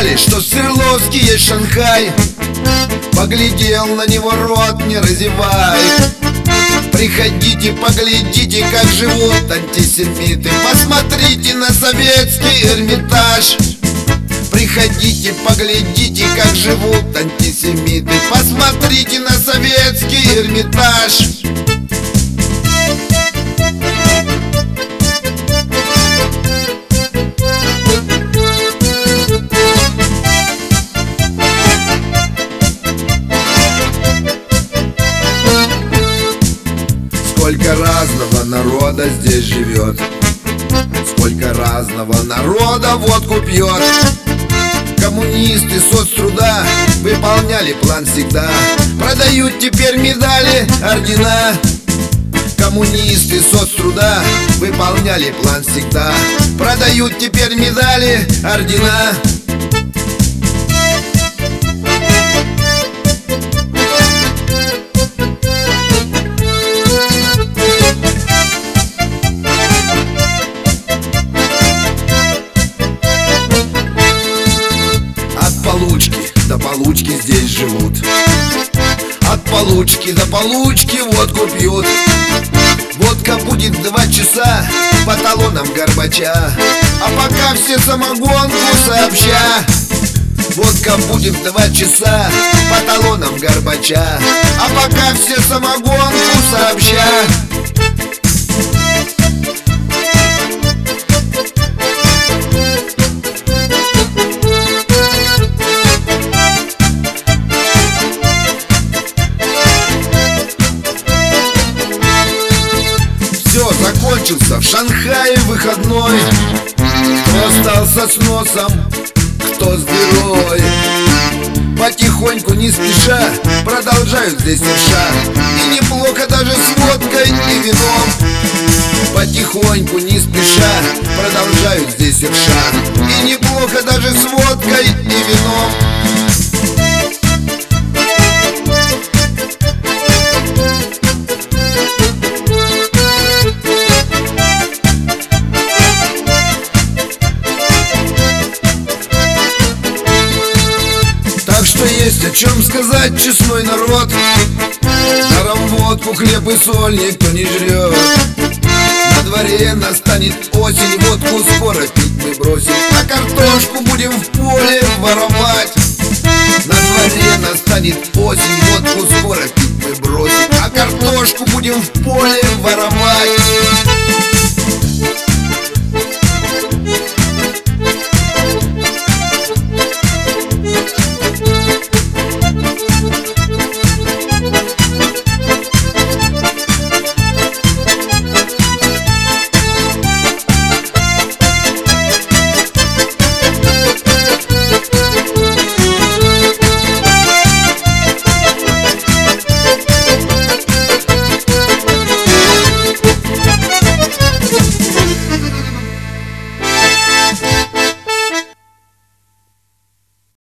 знали, что в Свердловске есть Шанхай? Поглядел на него, рот не разевай. Приходите, поглядите, как живут антисемиты. Посмотрите на советский Эрмитаж. Приходите, поглядите, как живут антисемиты. Посмотрите на советский Эрмитаж. Сколько разного народа здесь живет, сколько разного народа водку пьет. Коммунисты соцтруда выполняли план всегда, продают теперь медали, ордена. Коммунисты соцтруда выполняли план всегда, продают теперь медали, ордена. До получки здесь живут, от получки до получки водку пьют. Водка будет 2 часа по талонам Горбача, а пока все самогонку сообща. Водка будет 2 часа по талонам Горбача, а пока все самогонку сообща. Закончился в Шанхае выходной. Кто остался с носом, кто с дырой. Потихоньку, не спеша, продолжают здесь верша. И неплохо даже с водкой и вином. Потихоньку, не спеша, продолжают здесь верша. И неплохо даже с водкой и вином. Так что есть о чем сказать, честной народ. Даром водку, хлеб и соль никто не жрет. На дворе настанет осень, водку скоро пить мы бросим, а картошку будем в поле воровать. На дворе настанет осень, водку скоро пить мы бросим, а картошку будем в поле воровать.